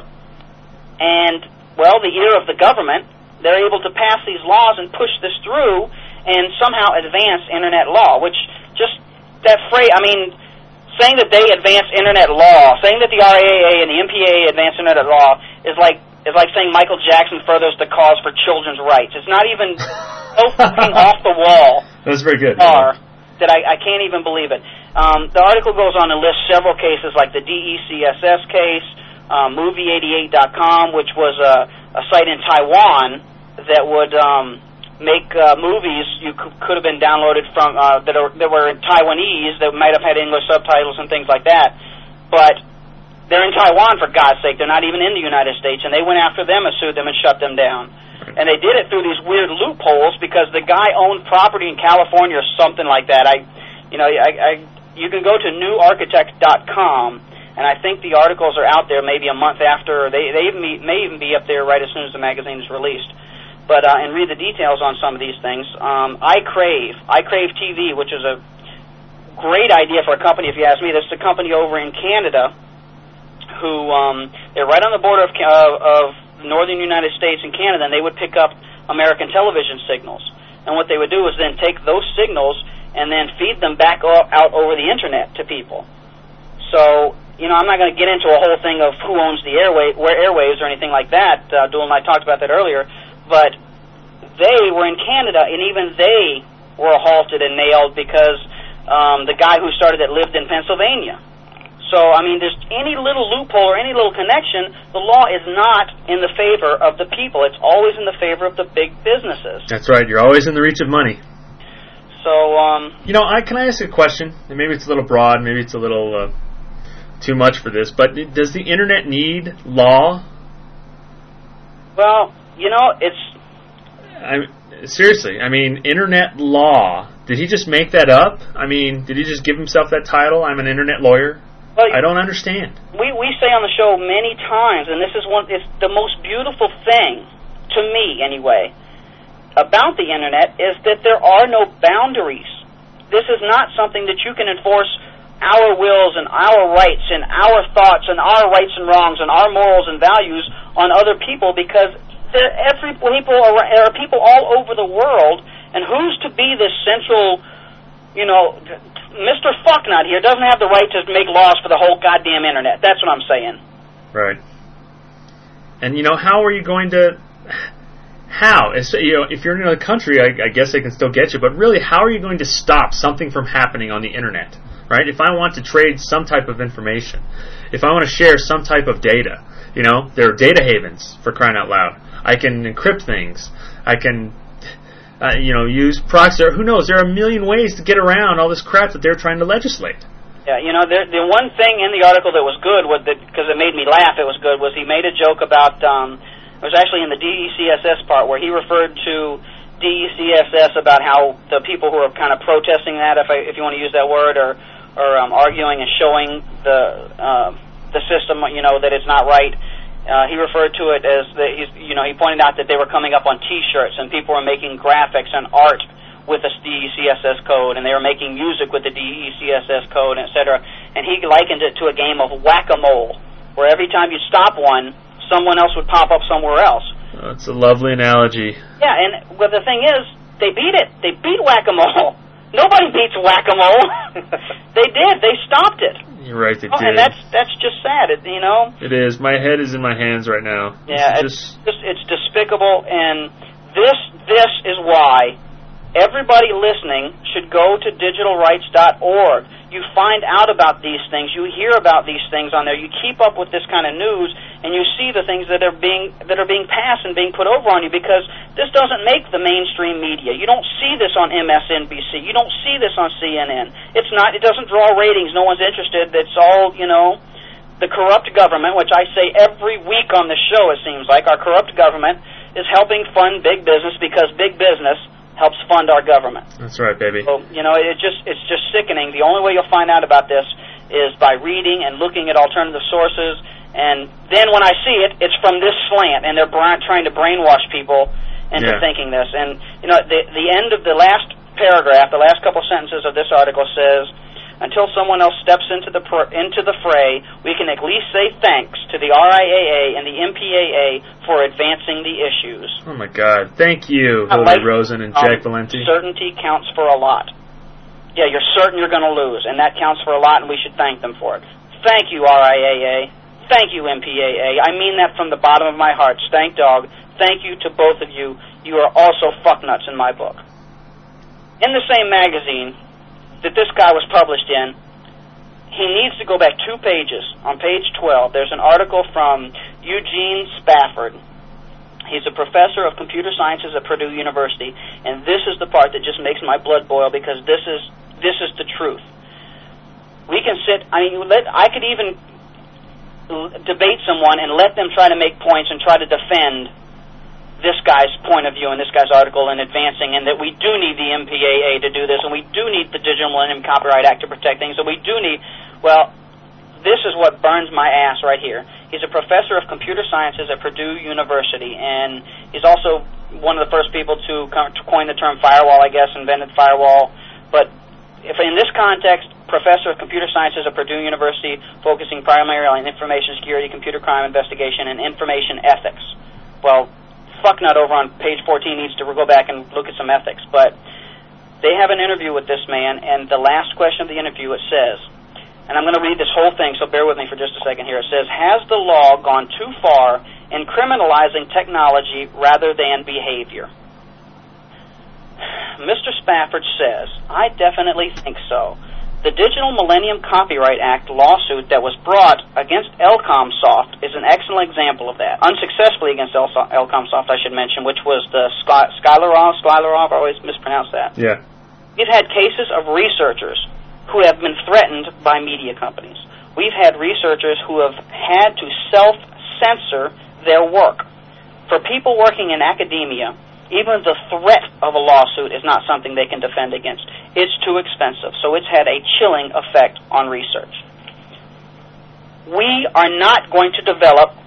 and, well, the ear of the government, they're able to pass these laws and push this through and somehow advance Internet law, which just, that phrase, I mean, saying that they advance Internet law, saying that the R I A A and the M P A A advance Internet law is like is like saying Michael Jackson furthers the cause for children's rights. It's not even so fucking off the wall. That's very good. Are, that I, I can't even believe it. Um, the article goes on to list several cases like the D E C S S case, um, movie eighty-eight dot com, which was a, a site in Taiwan that would um, make uh, movies you c- could have been downloaded from uh, that, are, that were in Taiwanese that might have had English subtitles and things like that. But they're in Taiwan, for God's sake. They're not even in the United States, and they went after them and sued them and shut them down. And they did it through these weird loopholes because the guy owned property in California or something like that. I, you know, I, I you can go to new architect dot com, and I think the articles are out there maybe a month after. They they even be, may even be up there right as soon as the magazine is released. But uh, and read the details on some of these things. Um, iCrave, iCrave T V, which is a great idea for a company, if you ask me. This is a company over in Canada who um, they're right on the border of, uh, of northern United States and Canada, and they would pick up American television signals. And what they would do is then take those signals and then feed them back o- out over the Internet to people. So, you know, I'm not going to get into a whole thing of who owns the airway, where airwaves or anything like that. Uh, Dual and I talked about that earlier. But they were in Canada, and even they were halted and nailed because um, the guy who started it lived in Pennsylvania. So, I mean, there's any little loophole or any little connection, the law is not in the favor of the people. It's always in the favor of the big businesses. That's right. You're always in the reach of money. So, um... You know, I, can I ask a question? And maybe it's a little broad, maybe it's a little uh, too much for this, but does the Internet need law? Well, you know, it's... I, seriously, I mean, Internet law. Did he just make that up? I mean, did he just give himself that title? I'm an Internet lawyer? Well, I don't understand. We we say on the show many times, and this is one. It's the most beautiful thing, to me anyway, about the Internet is that there are no boundaries. This is not something that you can enforce our wills and our rights and our thoughts and our rights and wrongs and our morals and values on other people, because there every people are, there are people all over the world, and who's to be this central, you know, Mister Fucknut here doesn't have the right to make laws for the whole goddamn Internet. That's what I'm saying. Right. And, you know, how are you going to... How? It's, you know, if you're in another country, I, I guess they can still get you, but really, how are you going to stop something from happening on the Internet? right? If I want to trade some type of information, if I want to share some type of data, you know, there are data havens, for crying out loud. I can encrypt things. I can, uh, you know, use proxy. Who knows? There are a million ways to get around all this crap that they're trying to legislate. Yeah, you know, the, the one thing in the article that was good, because it made me laugh, it was good, was he made a joke about, um, it was actually in the D E C S S part, where he referred to D E C S S about how the people who are kind of protesting that, if I, if you want to use that word, or, or um, arguing and showing the uh, the system, you know, that it's not right. Uh, he referred to it as, the, he's, you know, he pointed out that they were coming up on T-shirts and people were making graphics and art with the D E C S S code, and they were making music with the D E C S S code, et cetera. And he likened it to a game of whack-a-mole, where every time you stop one, someone else would pop up somewhere else. Oh, that's a lovely analogy. Yeah, and well, the thing is, they beat it. They beat whack-a-mole. Nobody beats whack-a-mole. They did. They stopped it. You're right, they oh, did. And that's that's just sad, it, you know? It is. My head is in my hands right now. Yeah, it's it's just... just, it's despicable, and this this is why everybody listening should go to digital rights dot org. You find out about these things. You hear about these things on there. You keep up with this kind of news, and you see the things that are being that are being passed and being put over on you, because this doesn't make the mainstream media. You don't see this on M S N B C. You don't see this on C N N. It's not. It doesn't draw ratings. No one's interested. It's all, you know, the corrupt government, which I say every week on the show, it seems like. Our corrupt government is helping fund big business, because big business helps fund our government. That's right, baby. So, you know, it just it's just sickening. The only way you'll find out about this is by reading and looking at alternative sources, and then when I see it, it's from this slant, and they're bra- trying to brainwash people into yeah. thinking this. And, you know, the, the end of the last paragraph, the last couple sentences of this article says, until someone else steps into the pr- into the fray, we can at least say thanks to the R I A A and the M P A A for advancing the issues. Oh, my God. Thank you, Hilary Rosen and Jack um, Valenti. Certainty counts for a lot. Yeah, you're certain you're going to lose, and that counts for a lot, and we should thank them for it. Thank you, R I A A. Thank you, M P A A. I mean that from the bottom of my heart. Stank Dog, thank you to both of you. You are also fucknuts in my book. In the same magazine that this guy was published in, he needs to go back two pages. On page twelve, there's an article from Eugene Spafford. He's a professor of computer sciences at Purdue University, and this is the part that just makes my blood boil, because this is this is the truth. We can sit, I mean, let, I could even l- debate someone and let them try to make points and try to defend this guy's point of view in this guy's article and advancing, and that we do need the M P A A to do this, and we do need the Digital Millennium Copyright Act to protect things, and we do need, well, this is what burns my ass right here. He's a professor of computer sciences at Purdue University, and he's also one of the first people to, come, to coin the term firewall, I guess, invented firewall. But if in this context, professor of computer sciences at Purdue University, focusing primarily on information security, computer crime investigation, and information ethics. Well, Fucknut over on page fourteen needs to go back and look at some ethics. But they have an interview with this man, and the last question of the interview, it says, and I'm going to read this whole thing, so bear with me for just a second here. It says, has the law gone too far in criminalizing technology rather than behavior? Mister Spafford says, I definitely think so. The Digital Millennium Copyright Act lawsuit that was brought against Elcomsoft is an excellent example of that. Unsuccessfully against El- Elcomsoft, I should mention, which was the Sky- Skylarov, Skylarov, I always mispronounce that. Yeah. We've had cases of researchers who have been threatened by media companies. We've had researchers who have had to self-censor their work. For people working in academia, even the threat of a lawsuit is not something they can defend against. It's too expensive, so it's had a chilling effect on research. We are not going to develop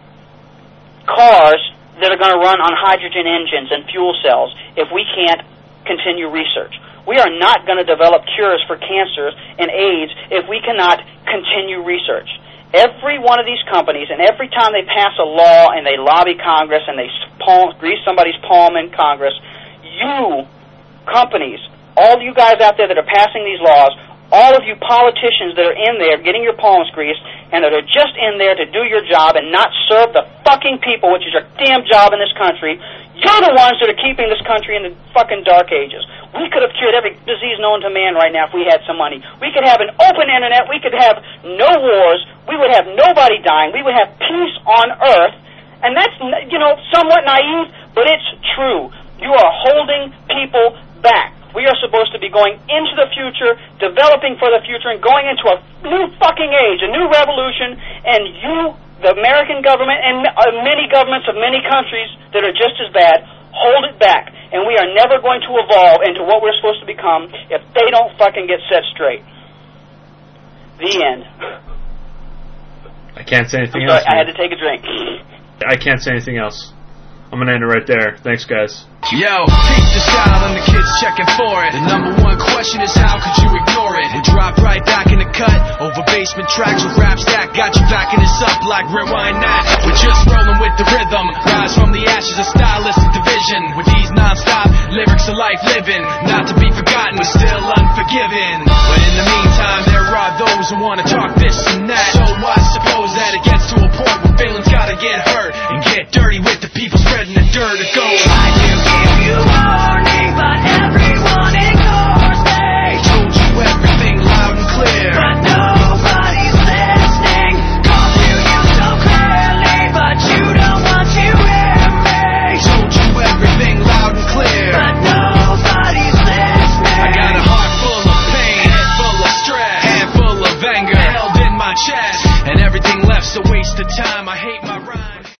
cars that are going to run on hydrogen engines and fuel cells if we can't continue research. We are not going to develop cures for cancer and AIDS if we cannot continue research. Every one of these companies, and every time they pass a law and they lobby Congress and they palm, grease somebody's palm in Congress, you companies, all you guys out there that are passing these laws, all of you politicians that are in there getting your palms greased, and that are just in there to do your job and not serve the fucking people, which is your damn job in this country. You're the ones that are keeping this country in the fucking dark ages. We could have cured every disease known to man right now if we had some money. We could have an open internet. We could have no wars. We would have nobody dying. We would have peace on earth. And that's, you know, somewhat naive, but it's true. You are holding people back. We are supposed to be going into the future, developing for the future, and going into a new fucking age, a new revolution, and you, the American government, and uh, many governments of many countries that are just as bad, hold it back. And we are never going to evolve into what we're supposed to become if they don't fucking get set straight. The end. I can't say anything I'm sorry, else. I had to take a drink. I can't say anything else. I'm gonna end it right there. Thanks, guys. Yo, peep the style and the kids checking for it. The number one question is how could you ignore it? And drop right back in the cut. Over basement tracks with rap stack. Got you backing us up like rewind that. We're just rolling with the rhythm. Rise from the ashes of stylistic division. With these non-stop lyrics of life living. Not to be forgotten, but still unforgiven. But in the meantime,